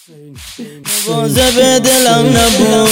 مواظب دلم نبودم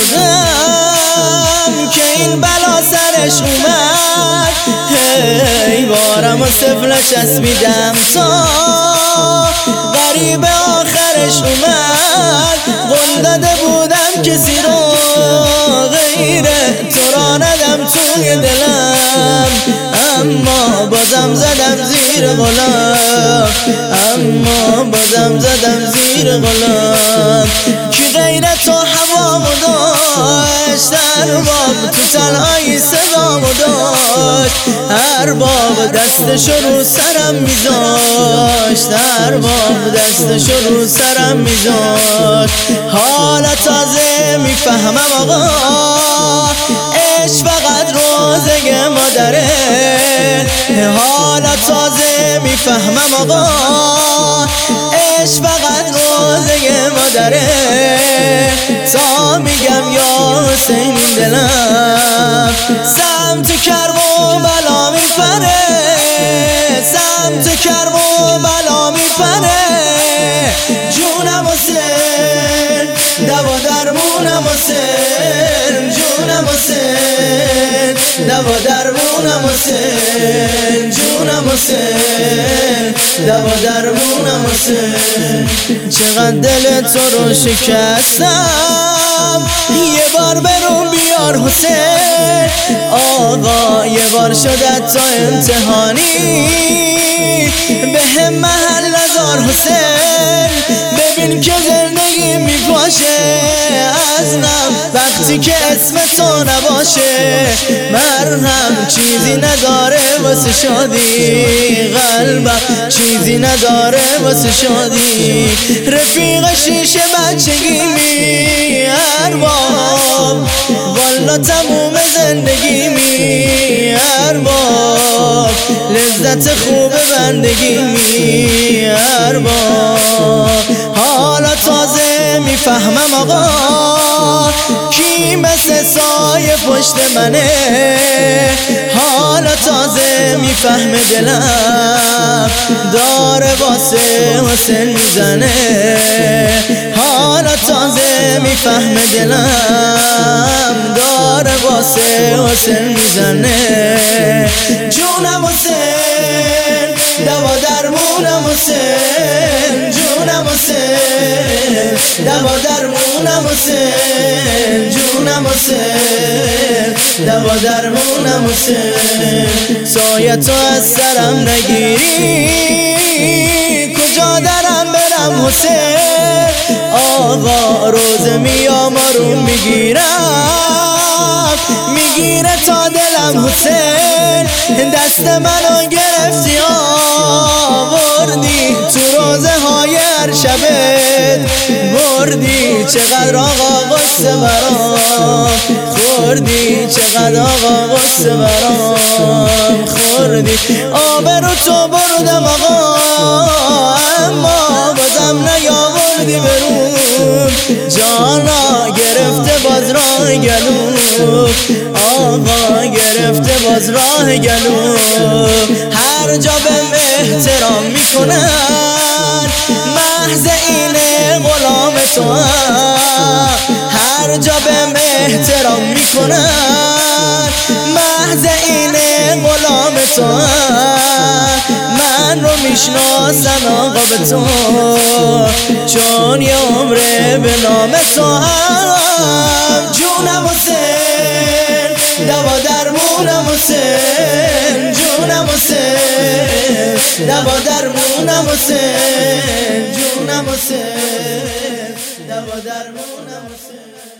که این بلا سرش اومد. هی بارم و سفله چسبیدم تا غریب آخرش اومد. قول داده بودم کسی رو غیر تو را ندم توی دلم، اما بازم زدم زیر غلام، اما بازم زدم زیر غلام. کی غیر تو هوامو داشت، ارباب تو تنهایی صدامو داشت، ارباب دستشو رو سرم میذاشت، ارباب دستشو رو سرم میذاشت. حالا تازه میفهمم آقا عشق فقط روزه مادره، حالا تازه میفهمم آقا عشق فقط روزه مادره. تا میگم یا حسین این دلم سمت کرم و بلا میپره، سمت کرم و بلا میپره. جونم حسین دوا درمونم حسین، جونم حسین دوا درمونم حسین، جونم حسین دوا درمونم حسین. چقدر دل تو رو شکستم، یه بار برون بیار حسین. آقا یه بار شده تا امتحانی به هم محل نزار حسین. ببین که زندگی میپاشه از غم وقتی که اسم تو نباشه. مرهم چیزی نداره واسه شادی، قلبم چیزی نداره واسه شادی. رفیق شیشه بچگی می ارباب، والا تموم زندگی می ارباب، لذت خوب بندگی می ارباب. حالا تازه میفهمم آقا کی مثل سایه پشت منه، حالا تازه میفهمه دلم داره واسه حسین میزنه، حالا تازه میفهمه دلم داره واسه حسین میزنه. جونم حسین دوا درمونم حسین، جونم حسین دوا درمونم حسین، جونم حسین دوا درمونم حسین. سایه تو از سرم نگیری کجا درم برم حسین. آقا روزه میام آروم میگیرم، میگیره تا دلم حسین. دست منو گرفتی آوردی تو روزه های هر شبت بردی. چقدر آقا غصه برام خوردی، چقدر آقا غصه برام خوردی. آبرو تو بردم آقا اما بازم نیاوردی برون. جانا گرفته باز راه گلو، آقا گرفته باز راه گلو. هر جا به احترام میکنن محض اینه غلام تو هم، هر جا به احترام میکنن محض اینه غلام تو هم. من رو میشناسن آقا به تو چون یه عمره به نام تو هم. جونم حسین دوا درمونم حسین، جونم حسین دوا درمونم حسین، جونم حسین دوا درمونم حسین.